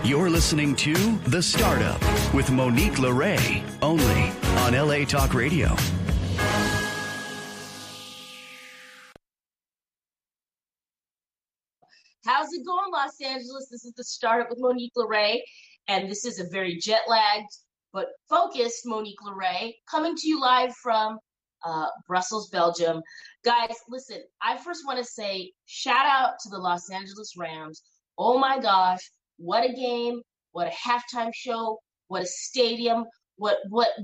You're listening to The Startup with Monique LeRae, only on LA Talk Radio. How's it going, Los Angeles? This is The Startup with Monique LeRae, and this is a very jet-lagged but focused Monique LeRae coming to you live from Brussels, Belgium. Guys, listen, I first want to say shout out to the Los Angeles Rams. Oh my gosh, what a game, what a halftime show, what a stadium, what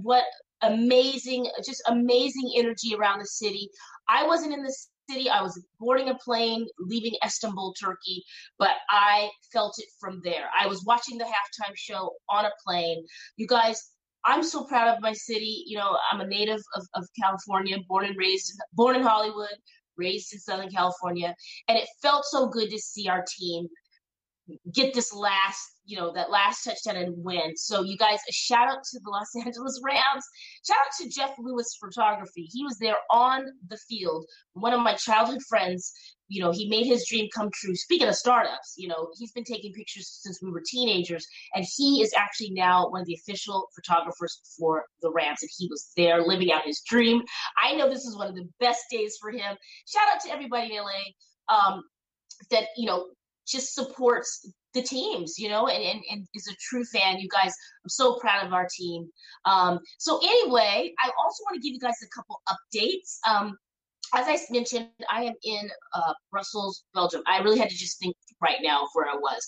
amazing, just amazing energy around the city. I wasn't in the city. I was boarding a plane, leaving Istanbul, Turkey, but I felt it from there. I was watching the halftime show on a plane. You guys, I'm so proud of my city. You know, I'm a native of California, born in Hollywood, raised in Southern California, and it felt so good to see our team get this that last touchdown and win. So you guys, a shout out to the Los Angeles Rams. Shout out to Jeff Lewis Photography. He was there on the field. One of my childhood friends, he made his dream come true. Speaking of startups, he's been taking pictures since we were teenagers, and he is actually now one of the official photographers for the Rams, and he was there living out his dream. I know this is one of the best days for him. Shout out to everybody in LA that, just supports the teams, and is a true fan. You guys, I'm so proud of our team. So anyway, I also want to give you guys a couple updates. As I mentioned, I am in Brussels, Belgium. I really had to just think right now of where I was.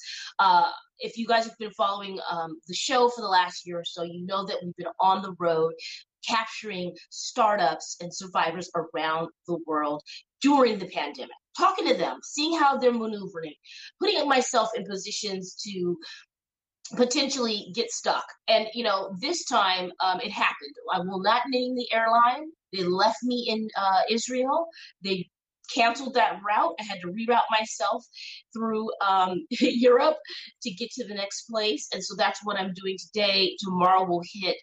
If you guys have been following the show for the last year or so, you know that we've been on the road capturing startups and survivors around the world during the pandemic, talking to them, seeing how they're maneuvering, putting myself in positions to potentially get stuck. And, this time it happened. I will not name the airline. They left me in Israel. They canceled that route. I had to reroute myself through Europe to get to the next place. And so that's what I'm doing today. Tomorrow we'll hit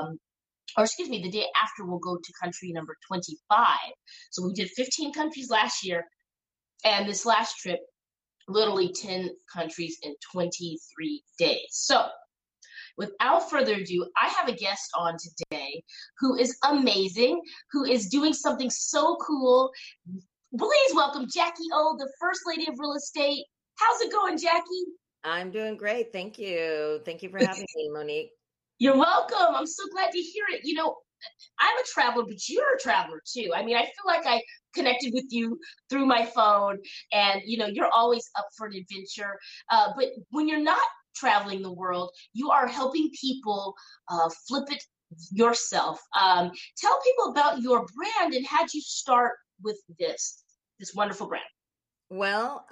the day after we'll go to country number 25. So we did 15 countries last year, and this last trip, literally 10 countries in 23 days. So without further ado, I have a guest on today who is amazing, who is doing something so cool. Please welcome Jackie O, the First Lady of Real Estate. How's it going, Jackie? I'm doing great. Thank you. Thank you for having me, Monique. You're welcome. I'm so glad to hear it. I'm a traveler, but you're a traveler too. I mean, I feel like I connected with you through my phone, and, you're always up for an adventure. But when you're not traveling the world, you are helping people flip it yourself. Tell people about your brand and how'd you start with this wonderful brand? Well,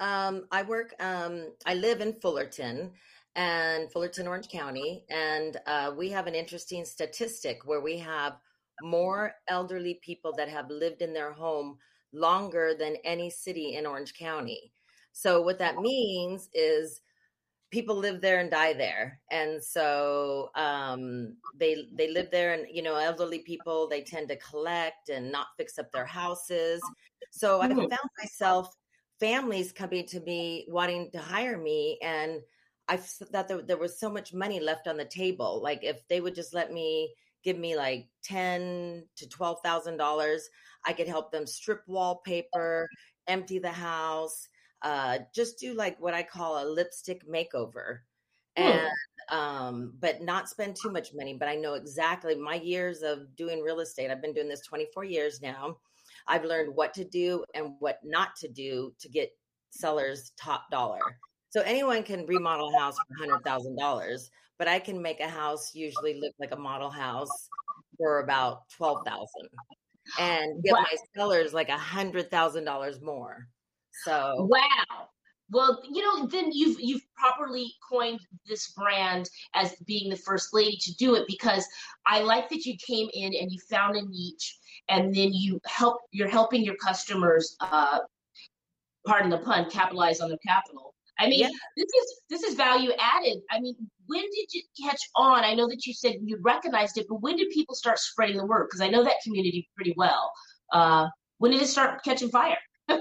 I live in Fullerton, Orange County. And we have an interesting statistic where we have more elderly people that have lived in their home longer than any city in Orange County. So what that means is people live there and die there. And so they live there, and, elderly people, they tend to collect and not fix up their houses. So I found myself families coming to me wanting to hire me, and I thought there was so much money left on the table. Like if they would just give me like $10,000 to $12,000, I could help them strip wallpaper, empty the house, just do like what I call a lipstick makeover, and but not spend too much money. But I know exactly my years of doing real estate. I've been doing this 24 years now. I've learned what to do and what not to do to get sellers top dollar. So anyone can remodel a house for $100,000, but I can make a house usually look like a model house for about $12,000 and get my sellers like $100,000 more. So wow. Well, then you've properly coined this brand as being the first lady to do it, because I like that you came in and you found a niche, and then you're helping your customers, pardon the pun, capitalize on their capital. I mean, yeah. This is value added. I mean, when did you catch on? I know that you said you recognized it, but when did people start spreading the word? Because I know that community pretty well. When did it start catching fire?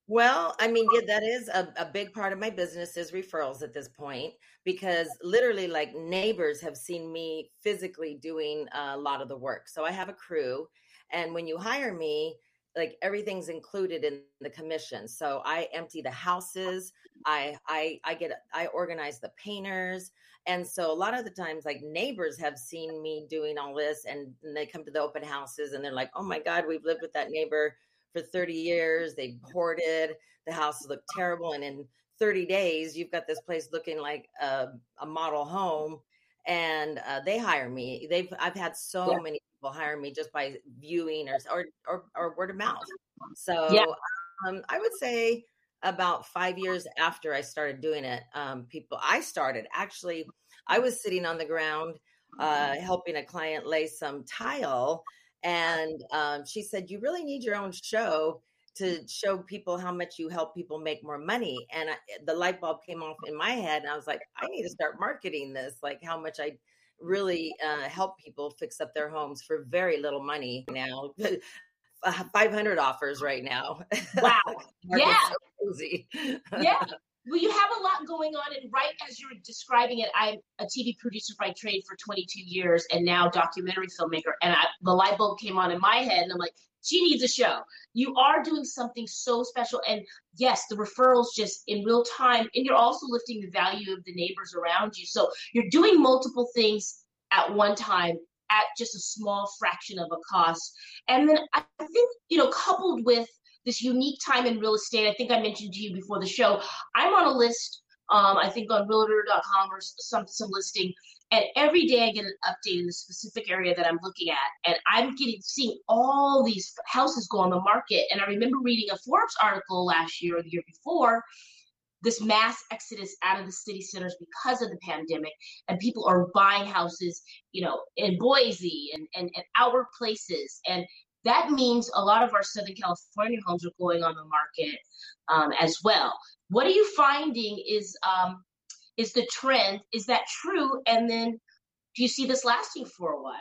Well, I mean, yeah, that is a big part of my business is referrals at this point because literally like neighbors have seen me physically doing a lot of the work. So I have a crew, and when you hire me, like everything's included in the commission. So I empty the houses, I organize the painters. And so a lot of the times like neighbors have seen me doing all this, and they come to the open houses and they're like, "Oh my God, we've lived with that neighbor for 30 years. They hoarded. The house looked terrible. And in 30 days, you've got this place looking like a model home." And they hire me. I've had so Yeah. many people hire me just by viewing or word of mouth. Yeah. So I would say about 5 years after I started doing it, I was sitting on the ground helping a client lay some tile, and she said, "You really need your own show to show people how much you help people make more money." And the light bulb came off in my head, and I was like, I need to start marketing this, like how much I really help people fix up their homes for very little money now. 500 offers right now. Wow. Yeah. So cozy. Yeah. Well, you have a lot going on, and right as you're describing it, I'm a TV producer by trade for 22 years, and now documentary filmmaker. And the light bulb came on in my head, and I'm like, she needs a show. You are doing something so special, and yes, the referrals just in real time, and you're also lifting the value of the neighbors around you. So you're doing multiple things at one time at just a small fraction of a cost. And then I think, coupled with this unique time in real estate. I think I mentioned to you before the show, I'm on a list, I think on realtor.com or some listing, and every day I get an update in the specific area that I'm looking at, and I'm seeing all these houses go on the market. And I remember reading a Forbes article last year or the year before, this mass exodus out of the city centers because of the pandemic, and people are buying houses, in Boise and outer places. And that means a lot of our Southern California homes are going on the market as well. What are you finding is the trend? Is that true? And then do you see this lasting for a while?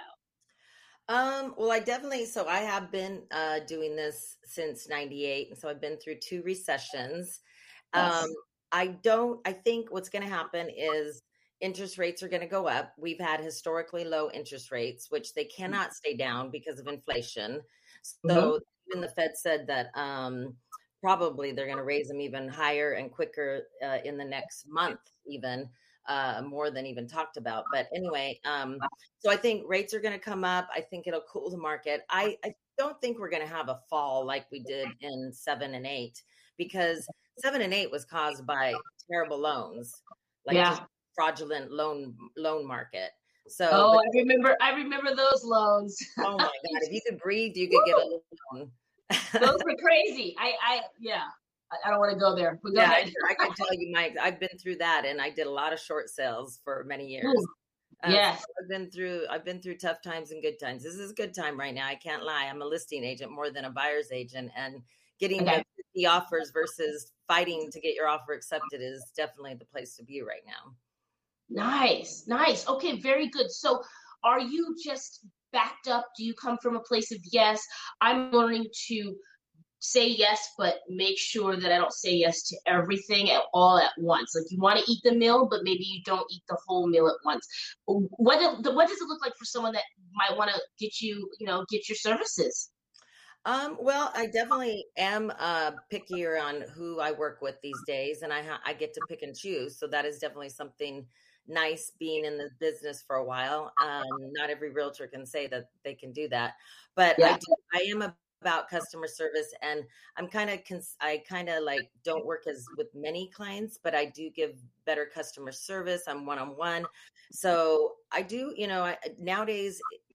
Well, I have been doing this since 98. And so I've been through 2 recessions. Yes. I think what's going to happen is interest rates are going to go up. We've had historically low interest rates, which they cannot stay down because of inflation. So even the Fed said that probably they're going to raise them even higher and quicker in the next month, even more than even talked about. But anyway, so I think rates are going to come up. I think it'll cool the market. I don't think we're going to have a fall like we did in 7 and 8, because 7 and 8 was caused by terrible loans, like just fraudulent loan market. So, I remember those loans. Oh my God! If you could breathe, you could get a loan. Those were crazy. I don't want to go there. But go ahead. I can tell you, Mike, I've been through that, and I did a lot of short sales for many years. Yes, so I've been through tough times and good times. This is a good time right now. I can't lie. I'm a listing agent more than a buyer's agent, and getting the offers versus fighting to get your offer accepted is definitely the place to be right now. Nice. Okay, very good. So are you just backed up? Do you come from a place of yes, I'm learning to say yes, but make sure that I don't say yes to everything all at once? Like, you want to eat the meal, but maybe you don't eat the whole meal at once. What does it look like for someone that might want to get your services? Well, I definitely am pickier on who I work with these days, and I get to pick and choose. So that is definitely something nice, being in the business for a while. Not every realtor can say that they can do that, but I am about customer service, and I kind of like don't work as with many clients, but I do give better customer service. I'm one-on-one. So I do, nowadays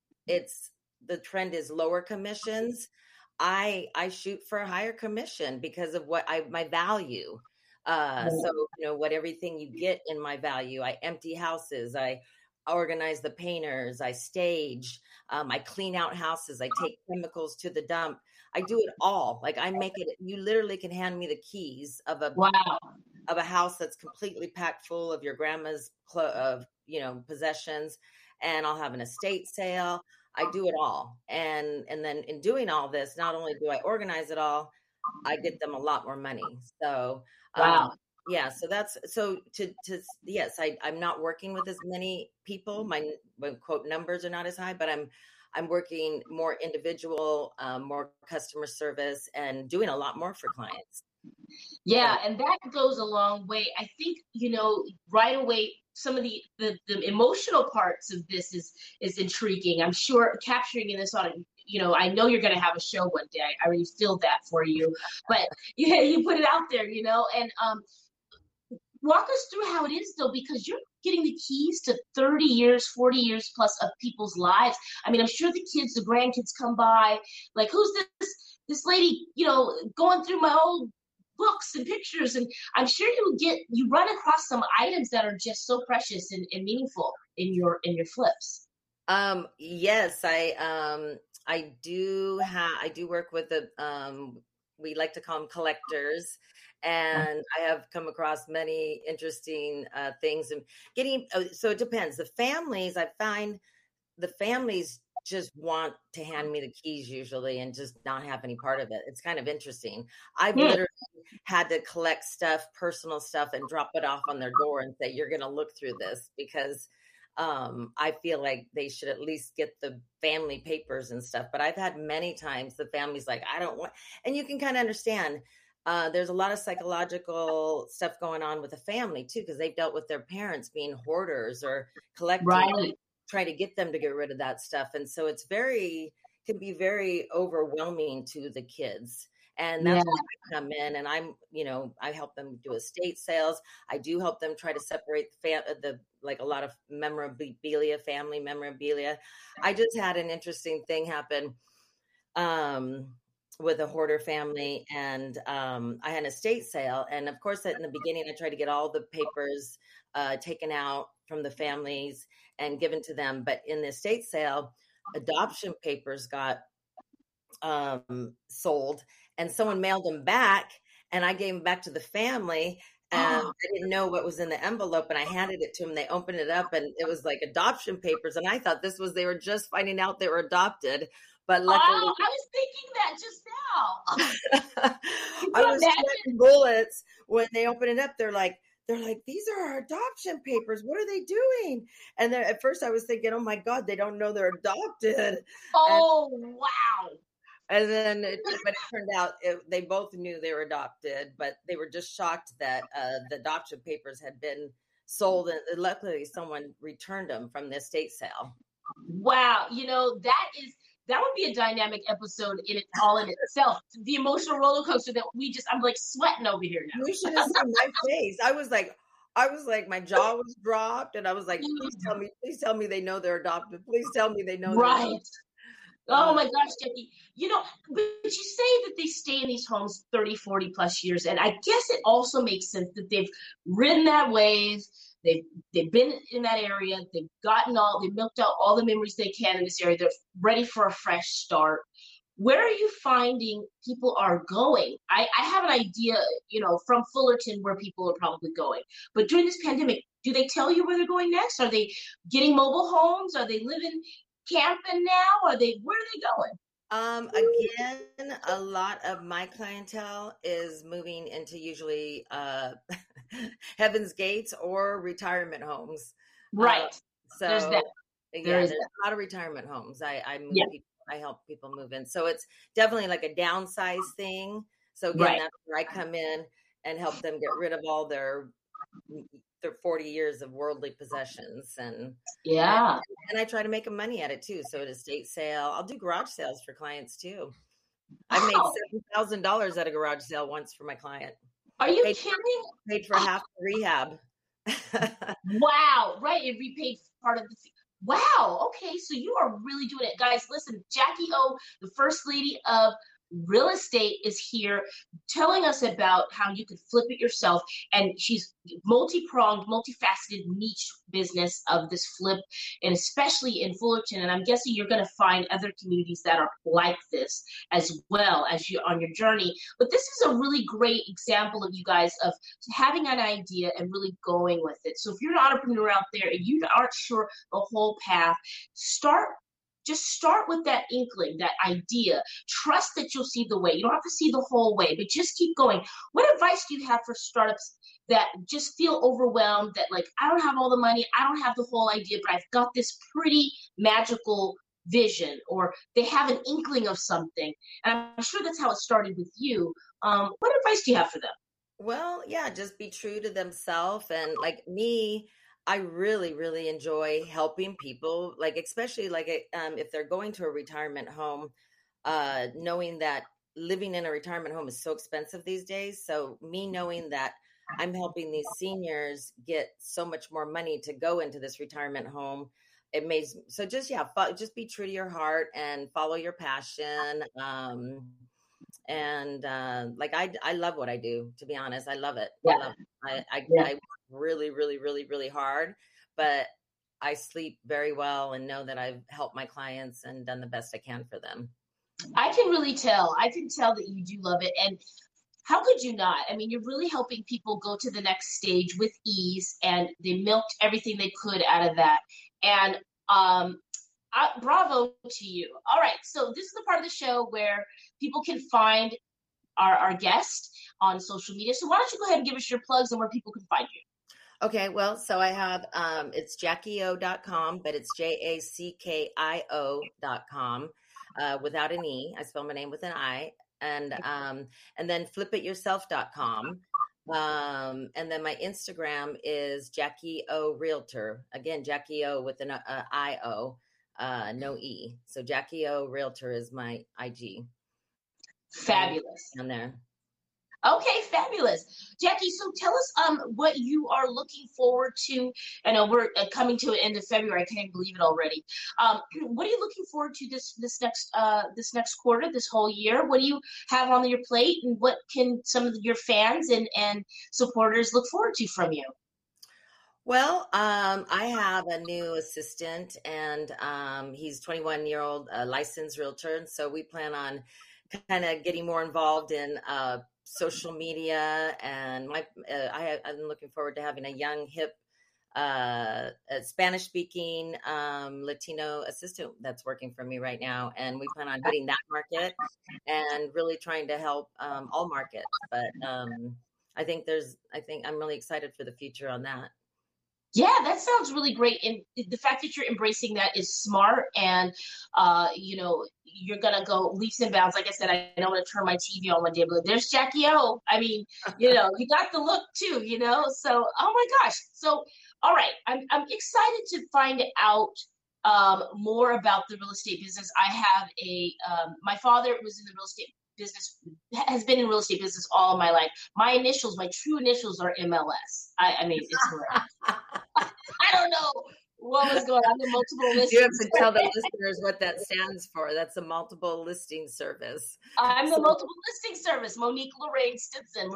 the trend is lower commissions. I shoot for a higher commission because of my value. So, what everything you get in my value, I empty houses, I organize the painters, I stage, I clean out houses, I take chemicals to the dump. I do it all. Like, I make it, you literally can hand me the keys of a house that's completely packed full of your grandma's possessions, and I'll have an estate sale. I do it all. And then in doing all this, not only do I organize it all, I get them a lot more money. So, Wow. yeah, so that's so yes, I'm not working with as many people. My quote numbers are not as high, but I'm working more individual, more customer service, and doing a lot more for clients. So, Yeah, and that goes a long way. I think, right away, some of the emotional parts of this is intriguing. I'm sure capturing in this I know you're going to have a show one day. I already feel that for you. But yeah, you put it out there, and walk us through how it is though, because you're getting the keys to 30 years, 40 years plus of people's lives. I mean, I'm sure the kids, the grandkids come by, like, who's this lady, going through my old books and pictures, and I'm sure you run across some items that are just so precious and meaningful in your flips. yes, I do work with we like to call them collectors, and I have come across many interesting things and so it depends. I find the families just want to hand me the keys usually and just not have any part of it. It's kind of interesting. I've Hmm. literally had to collect stuff, personal stuff, and drop it off on their door and say, "You're going to look through this," because I feel like they should at least get the family papers and stuff. But I've had many times the family's like, "I don't want," and you can kind of understand. There's a lot of psychological stuff going on with the family too, because they've dealt with their parents being hoarders or collecting, Right. try to get them to get rid of that stuff. And so can be very overwhelming to the kids. And Yeah. that's where I come in, and I help them do estate sales. I do help them try to separate like a lot of memorabilia, family memorabilia. I just had an interesting thing happen with a hoarder family, and I had an estate sale. And of course, in the beginning, I tried to get all the papers taken out from the families and given to them. But in the estate sale, adoption papers got sold, and someone mailed them back, and I gave them back to the family. And I didn't know what was in the envelope, and I handed it to them. They opened it up, and it was like adoption papers. And I thought they were just finding out they were adopted. But luckily, Oh, I was thinking that just now. Can I you was imagine? sweating bullets when they open it up. They're like, these are our adoption papers. What are they doing? And then at first I was thinking, oh my God, they don't know they're adopted. Oh, wow. And then, but it turned out they both knew they were adopted, but they were just shocked that the adoption papers had been sold. And luckily someone returned them from the estate sale. Wow. That would be a dynamic episode in itself. The emotional roller coaster that I'm like sweating over here now. You should have seen my face. I was like, my jaw was dropped, and I was like, please tell me they know they're adopted. Please tell me they know they're Right. adopted. Oh my gosh, Jackie. But you say that they stay in these homes 30, 40 plus years. And I guess it also makes sense that they've ridden that wave. They've been in that area. They've milked out all the memories they can in this area. They're ready for a fresh start. Where are you finding people are going? I have an idea, from Fullerton where people are probably going. But during this pandemic, do they tell you where they're going next? Are they getting mobile homes? Are they living camping now? Where are they going? Again, a lot of my clientele is moving into usually Heaven's Gates or retirement homes. Right. So There's that. there's a lot of retirement homes. I move Yeah. people, I help people move in. So it's definitely like a downsize thing. So again, Right. that's where I come in and help them get rid of all their 40 years of worldly possessions, and Yeah. I try to make them money at it too. So at estate sale, I'll do garage sales for clients too. I made Wow. $7,000 at a garage sale once for my client. Are you Paid- kidding? Paid for half the rehab. Wow. Right. It repaid part of the fee. Wow. Okay. So you are really doing it. Guys, listen, Jackie O, the first lady of real estate, is here telling us about how you could flip it yourself. And she's multi-pronged, multifaceted niche business of this flip, and especially in Fullerton. And I'm guessing you're going to find other communities that are like this as well as you on your journey. But this is a really great example of you guys of having an idea and really going with it. So if you're an entrepreneur out there and you aren't sure the whole path, start just start with that inkling, that idea. Trust that you'll see the way. You don't have to see the whole way, but just keep going. What advice do you have for startups that just feel overwhelmed, that like, I don't have all the money, I don't have the whole idea, but I've got this pretty magical vision, or they have an inkling of something? And I'm sure that's how it started with you. What advice do you have for them? Well, yeah, just be true to themselves. And like me, I really, really enjoy helping people, like especially like if they're going to a retirement home, knowing that living in a retirement home is so expensive these days. So me knowing that I'm helping these seniors get so much more money to go into this retirement home, it makes so just just be true to your heart and follow your passion. And like I love what I do, to be honest. I love it. Yeah. I love it. Yeah. I work really, really, really, really hard, but I sleep very well and know that I've helped my clients and done the best I can for them. I can really tell. I can tell that you do love it. And how could you not? I mean, you're really helping people go to the next stage with ease, and they milked everything they could out of that. And bravo to you. All right, so this is the part of the show where people can find our guest on social media. So why don't you go ahead and give us your plugs and where people can find you? Okay, well, so I have it's JackieO.com, but it's JACKIO.com without an E. I spell my name with an I. And then flipityourself.com. And then my Instagram is Jackie O Realtor. Again, Jackie O with an I-O, no E. So Jackie O Realtor is my IG. Fabulous. On there. Okay, fabulous. Jackie, so tell us what you are looking forward to. I know we're coming to the end of February. I can't believe it already. What are you looking forward to this next quarter, this whole year? What do you have on your plate, and what can some of your fans and supporters look forward to from you? Well, I have a new assistant, and he's 21-year-old licensed realtor, and so we plan on kind of getting more involved in social media, and I'm looking forward to having a young, hip, Spanish-speaking Latino assistant that's working for me right now, and we plan on hitting that market and really trying to help all markets. But I think I'm really excited for the future on that. Yeah, that sounds really great. And the fact that you're embracing that is smart. And, you're going to go leaps and bounds. Like I said, I don't want to turn my TV on one day, but there's Jackie O. I mean, you got the look too, So, oh my gosh. So, all right. I'm excited to find out more about the real estate business. I have my father was in the real estate business, has been in real estate business all my life. My true initials are MLS. I mean, it's correct. I don't know what was going on. The multiple listings. You have to tell the listeners what that stands for. That's a multiple listing service. I'm the multiple listing service, Monique Lorraine Stinson.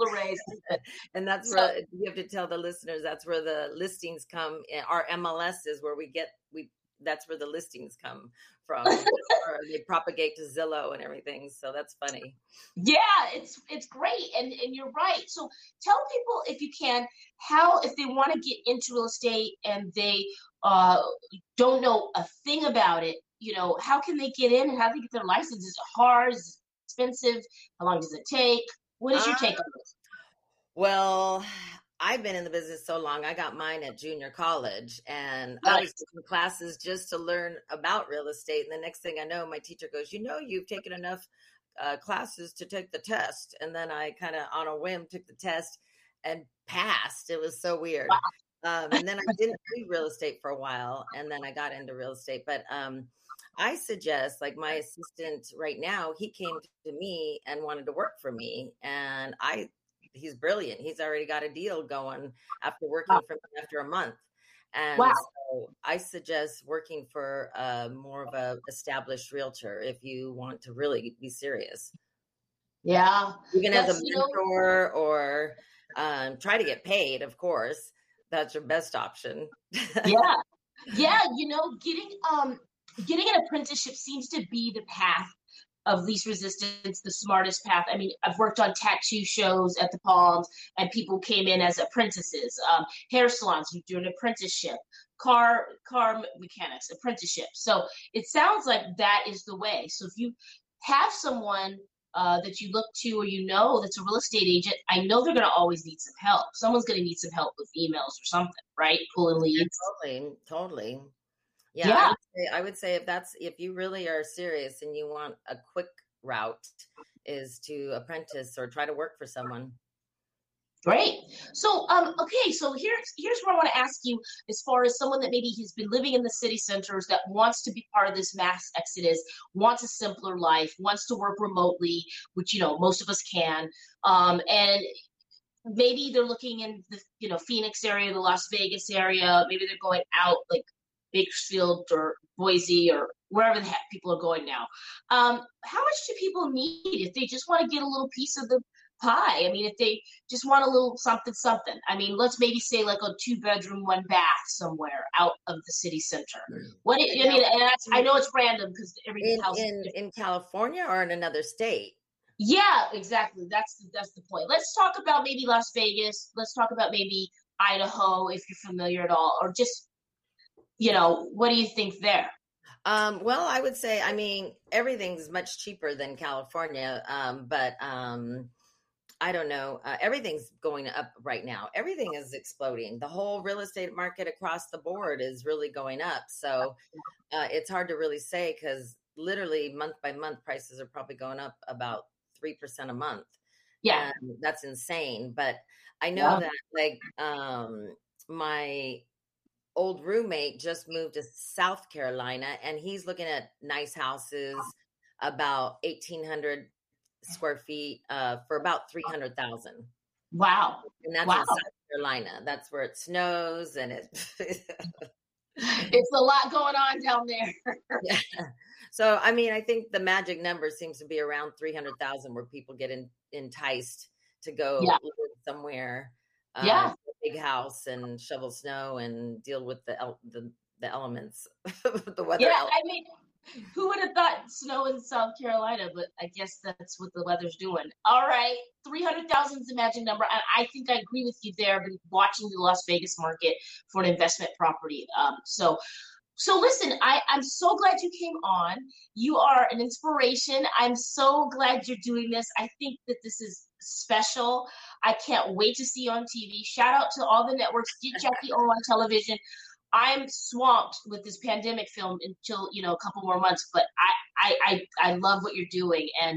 And that's where you have to tell the listeners that's where the listings come. Our MLS is where that's where the listings come from. Or they propagate to Zillow and everything. So that's funny. Yeah, it's great. And you're right. So tell people, if you can, how, if they want to get into real estate and they don't know a thing about it, how can they get in and how do they get their license? Is it hard? Is it expensive? How long does it take? What is your take on this? Well, I've been in the business so long. I got mine at junior college, and I was taking classes just to learn about real estate. And the next thing I know, my teacher goes, you've taken enough classes to take the test. And then I kind of on a whim took the test and passed. It was so weird. Wow. And then I didn't do real estate for a while, and then I got into real estate. But I suggest, like my assistant right now, he came to me and wanted to work for me, and he's brilliant. He's already got a deal going after working for me after a month. And so I suggest working for more of a established realtor if you want to really be serious. Yeah. Even as a mentor or try to get paid, of course. That's your best option. Yeah. Yeah. Getting an apprenticeship seems to be the path of least resistance, the smartest path. I mean, I've worked on tattoo shows at the Palms, and people came in as apprentices. Hair salons, you do an apprenticeship. Car mechanics, apprenticeship. So it sounds like that is the way. So if you have someone that you look to or that's a real estate agent, I know they're going to always need some help. Someone's going to need some help with emails or something, right? Pulling leads. Totally. Yeah, Yeah. I would say if you really are serious and you want a quick route, is to apprentice or try to work for someone. Great. So, okay. So here's what I want to ask you, as far as someone that maybe has been living in the city centers that wants to be part of this mass exodus, wants a simpler life, wants to work remotely, which most of us can, and maybe they're looking in the Phoenix area, the Las Vegas area. Maybe they're going out like Bakersfield or Boise or wherever the heck people are going now. How much do people need if they just want to get a little piece of the pie? I mean, if they just want a little something. I mean, let's maybe say like a 2-bedroom, 1 bath somewhere out of the city center. I know it's random because every house in California or in another state. Yeah, exactly. That's the point. Let's talk about maybe Las Vegas. Let's talk about maybe Idaho, if you're familiar at all, or just, what do you think there? Well, I would say, I mean, everything's much cheaper than California, but I don't know. Everything's going up right now. Everything is exploding. The whole real estate market across the board is really going up. So it's hard to really say because literally month by month prices are probably going up about 3% a month. Yeah. And that's insane. But I know that like my old roommate just moved to South Carolina and he's looking at nice houses about 1,800 square feet for about 300,000. Wow. And that's in South Carolina. That's where it snows and it's a lot going on down there. Yeah. So, I mean, I think the magic number seems to be around 300,000 where people get enticed to go live somewhere. A big house and shovel snow and deal with the elements, the weather. Yeah, elements. I mean, who would have thought snow in South Carolina? But I guess that's what the weather's doing. All right, 300,000 is the magic number, and I think I agree with you there. I've been watching the Las Vegas market for an investment property. So listen, I'm so glad you came on. You are an inspiration. I'm so glad you're doing this. I think that this is special. I can't wait to see you on TV. Shout out to all the networks. Get Jackie O on television. I'm swamped with this pandemic film until, a couple more months, but I love what you're doing. And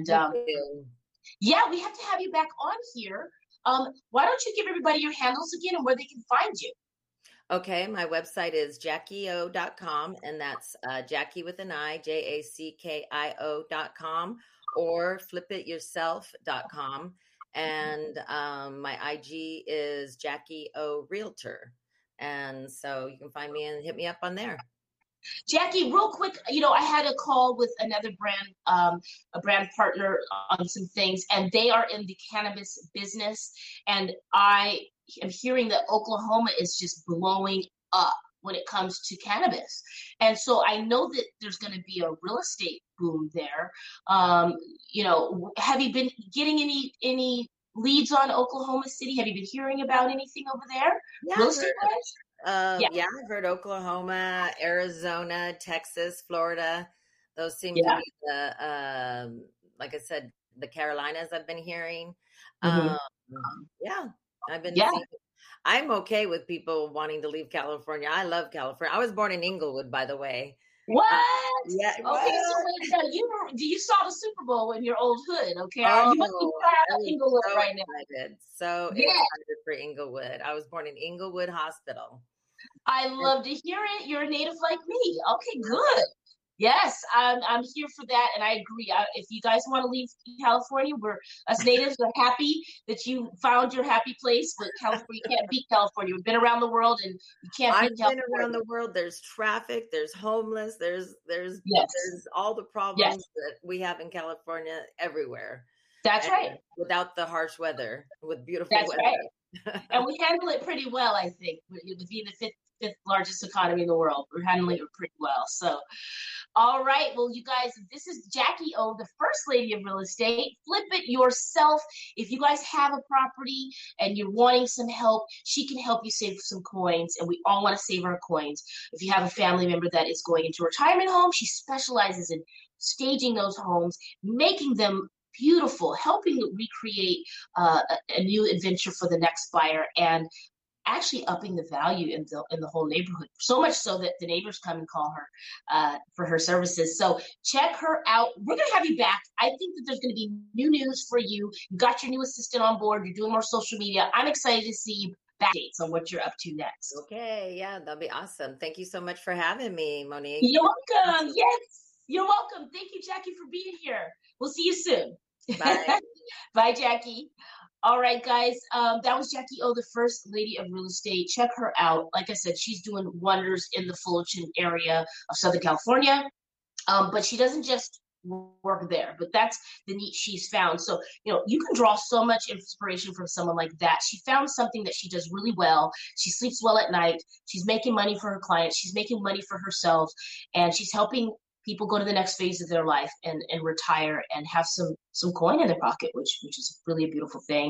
we have to have you back on here. Why don't you give everybody your handles again and where they can find you? Okay, my website is JackieO.com, and that's Jackie with an I, JACKIO.com, or flipityourself.com. And my IG is Jackie O Realtor. And so you can find me and hit me up on there. Jackie, real quick, I had a call with another brand, a brand partner on some things, and they are in the cannabis business. And I am hearing that Oklahoma is just blowing up when it comes to cannabis. And so I know that there's going to be a real estate boom there. Have you been getting any leads on Oklahoma City? Have you been hearing about anything over there? Yeah, real estate wise? I've heard Oklahoma, Arizona, Texas, Florida. Those seem to be the, like I said, the Carolinas I've been hearing. I've been seeing, I'm okay with people wanting to leave California. I love California. I was born in Inglewood, by the way. What? Yeah. Okay, so wait, now you saw the Super Bowl in your old hood, okay? Oh, you must be proud of Inglewood so right now. Excited. So excited for Inglewood. I was born in Inglewood Hospital. I love to hear it. You're a native like me. Okay, good. Yes, I'm here for that, and I agree. If you guys want to leave California, us natives are happy that you found your happy place. But California, you can't beat California. We've been around the world, and you can't beat California. I've been around the world. There's traffic. There's homeless. There's all the problems that we have in California everywhere. That's right. Without the harsh weather, with beautiful weather. Right. And we handle it pretty well, I think, with being the fifth largest economy in the world. We're handling it pretty well. So, All right. Well, you guys, this is Jackie O, the first lady of real estate. Flip it yourself. If you guys have a property and you're wanting some help, she can help you save some coins. And we all want to save our coins. If you have a family member that is going into a retirement home, she specializes in staging those homes, making them beautiful, helping recreate a new adventure for the next buyer, and actually upping the value in the whole neighborhood, so much so that the neighbors come and call her for her services. So check her out. We're going to have you back. I think that there's going to be new news for you. You got your new assistant on board. You're doing more social media. I'm excited to see you back dates on what you're up to next. Okay. Yeah, that'll be awesome. Thank you so much for having me, Monique. You're welcome. Yes, you're welcome. Thank you, Jackie, for being here. We'll see you soon. Bye. Bye, Jackie. All right, guys, that was Jackie O, the first lady of real estate. Check her out. Like I said, she's doing wonders in the Fullerton area of Southern California, but she doesn't just work there, but that's the niche she's found. So, you can draw so much inspiration from someone like that. She found something that she does really well. She sleeps well at night. She's making money for her clients. She's making money for herself, and she's helping people go to the next phase of their life and retire and have some coin in their pocket, which is really a beautiful thing.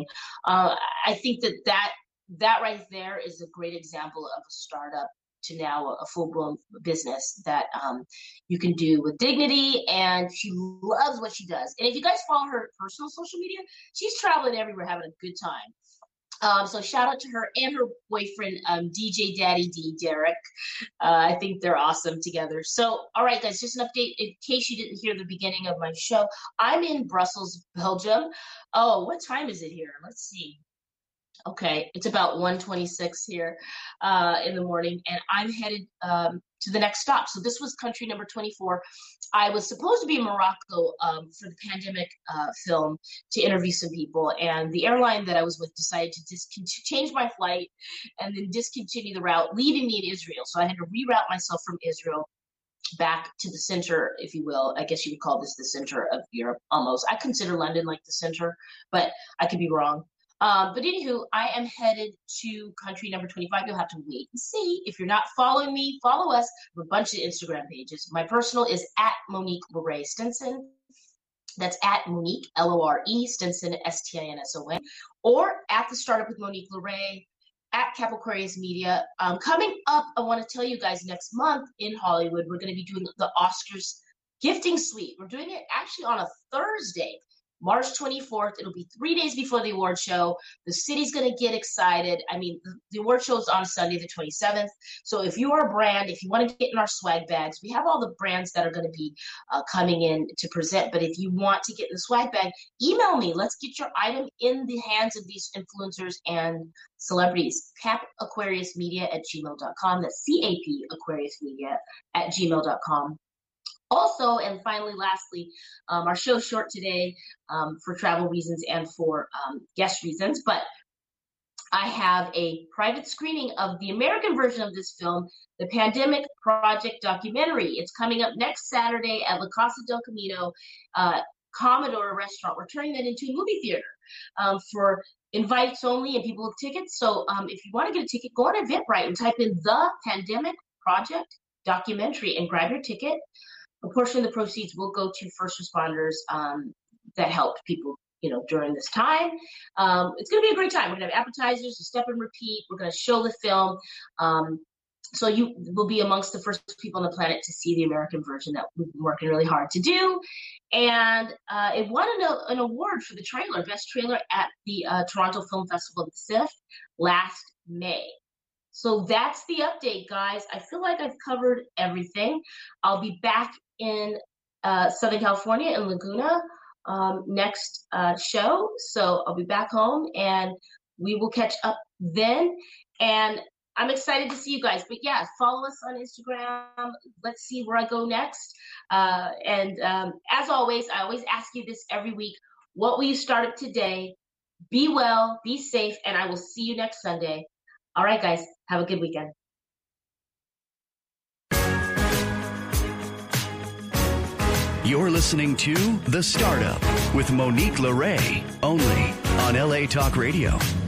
I think that right there is a great example of a startup to now a full-blown business that you can do with dignity, and she loves what she does. And if you guys follow her personal social media, she's traveling everywhere having a good time. So shout out to her and her boyfriend, DJ Daddy D, Derek. I think they're awesome together. So, all right, guys, just an update in case you didn't hear the beginning of my show. I'm in Brussels, Belgium. Oh, what time is it here? Let's see. Okay, it's about 1:26 here in the morning, and I'm headed to the next stop. So this was country number 24. I was supposed to be in Morocco for the pandemic film to interview some people, and the airline that I was with decided to change my flight and then discontinue the route, leaving me in Israel. So I had to reroute myself from Israel back to the center, if you will. I guess you would call this the center of Europe almost. I consider London like the center, but I could be wrong. But anywho, I am headed to country number 25. You'll have to wait and see. If you're not following me, follow us. We have a bunch of Instagram pages. My personal is at Monique Lorraine Stinson. That's at Monique, Lore Stinson, Stinson, or at the Startup with Monique Lorraine, at Cap Aquarius Media. Coming up, I want to tell you guys, next month in Hollywood, we're going to be doing the Oscars gifting suite. We're doing it actually on a Thursday, March 24th. It'll be 3 days before the award show. The city's going to get excited. I mean, the award show is on Sunday, the 27th. So if you are a brand, if you want to get in our swag bags, we have all the brands that are going to be coming in to present. But if you want to get in the swag bag, email me. Let's get your item in the hands of these influencers and celebrities. capaquariusmedia@gmail.com. That's CAP@gmail.com. Also, and finally, lastly, our show's short today for travel reasons and for guest reasons, but I have a private screening of the American version of this film, the Pandemic Project documentary. It's coming up next Saturday at La Casa del Camino Commodore Restaurant. We're turning that into a movie theater for invites only and people with tickets. So if you want to get a ticket, go on Eventbrite and type in the Pandemic Project documentary and grab your ticket. A portion of the proceeds will go to first responders that helped people, during this time. It's going to be a great time. We're going to have appetizers, a step and repeat. We're going to show the film. So you will be amongst the first people on the planet to see the American version that we've been working really hard to do. And it won an award for the trailer, best trailer at the Toronto Film Festival of the SIFF last May. So that's the update, guys. I feel like I've covered everything. I'll be back in Southern California in Laguna next show. So I'll be back home and we will catch up then. And I'm excited to see you guys. But yeah, follow us on Instagram. Let's see where I go next. And as always, I always ask you this every week. What will you start up today? Be well, be safe, and I will see you next Sunday. All right, guys, have a good weekend. You're listening to The Startup with Monique Lorraine, only on LA Talk Radio.